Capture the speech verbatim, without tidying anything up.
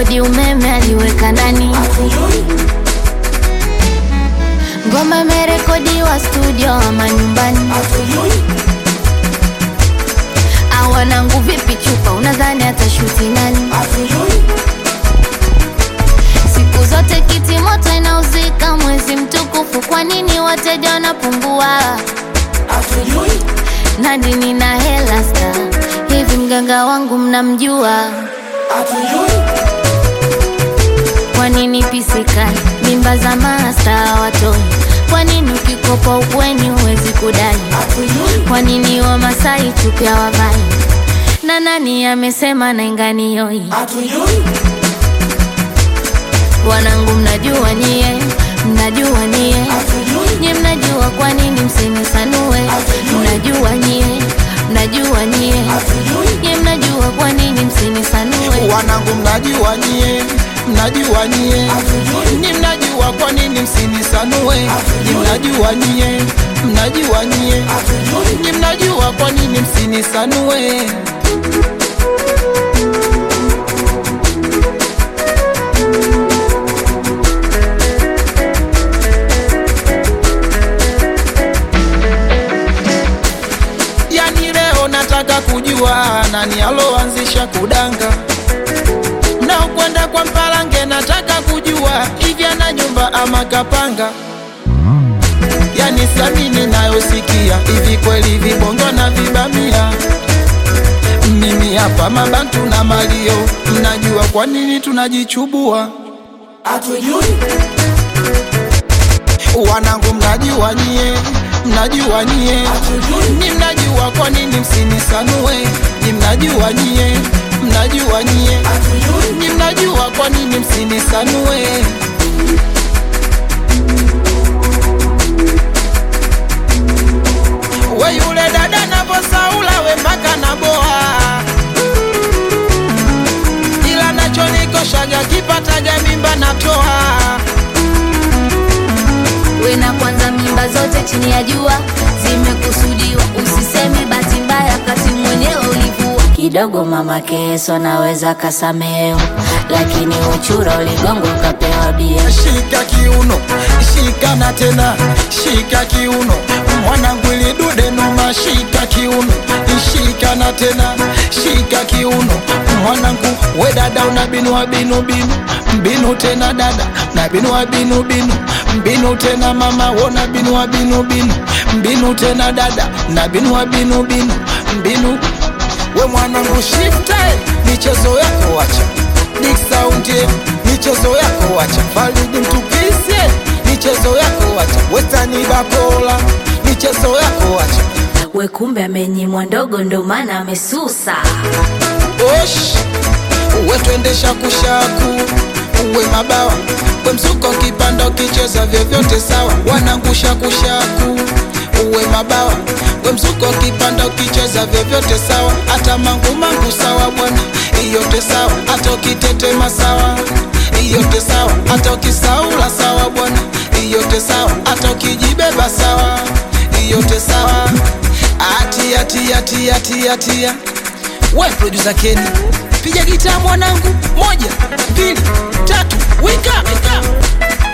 kodi umeme aliweka ndani. Ngoma imerekodiwa studio ama nyumbani. Awanangu vipi chupa unadhani atashuti nani? Siku zote kiti moto inauzika mwezi mtukufu, kwa nini wateja wanapungua? Nani nina hela star, hivi mganga wangu mnamjua? Kwa nini pisikali mimba za master watoi? Kwa nini ukikopa ukweni huwezi kudai? Kwa nini wa Masai chupia wavai? Na nani amesema na ingani yoi? Wanangu mnajua nyie, mnajua nyie, nyie mnajua kwa nini msinisanue? Mnajua nyie, mnajua nyie, nyie mnajua kwa nini msinisanue? Wanangu mnajua nyie, mnajua nyie, nyie mnajua kwa nini msinisanue? Nyie mnajua nyie, mnajua nyie, nyie mnajua kwa nini msinisanue? Nataka kujua nani aloanzisha kudanga na ukwenda kwa Mpalange. Nataka kujua hivi ana nyumba ama kapanga. Yani samini nayosikia hivi kweli vibongo na vibamia. Mimi hapa mabantu na malio, mnajua kwa nini tunajichubua? Atujui. Wanangu mnajua nyie, mnajua nyie, ni mnajua kwa nini msinisanue? Ni mnajua nyie, mnajua nyie, ni mnajua kwa nini msinisanue? We yule dada na Bosaula we mpaka na boa, ila nacho nikoshaga kipataga mimba natoa. We na kwanza mimba zote chini ya jua zimekusudiwa, usiseme bahati mbaya kati mwenyewe ulivua. Kidogo mama Keso naweza kasameo, lakini uchura uligongo ukapewa bia. Shika kiuno, shika na tena, shika kiuno, mwanangu ili dude noma. Shika kiuno, shika na tena, shika kiuno, mwanangu. We dada unabinua binu binu, mbinu tena dada, na binua binu binu, mbinu tena mama. Wona binua binu binu, mbinu tena dada, na binua binu binu, mbinu. We mwanangu shifte, michezo yako wacha. Big sound ye, michezo yako wacha. Falidi mtukise, michezo yako wacha. Westani bakola, michezo yako wacha. We kumbe amenyimwa ndogo ndo maana amesusa. Osh, uwe tuendesha kushaku, uwe mabawa. We msuko kipanda ukicheza vyovyote sawa. Wanangusha kushaku, uwe mabawa. We msuko kipanda ukicheza vyovyote sawa. Hata mangu mangu sawa bwana, iyote sawa. Hata ukitetema sawa, iyote sawa. Hata ukisaula sawa bwana, iyote sawa. Hata ukijibeba sawa, iyote sawa. Atia atia atia atia atia. We producer Kenny, piga gitaa mwanangu. Moja, mbili, tatu, wika wika.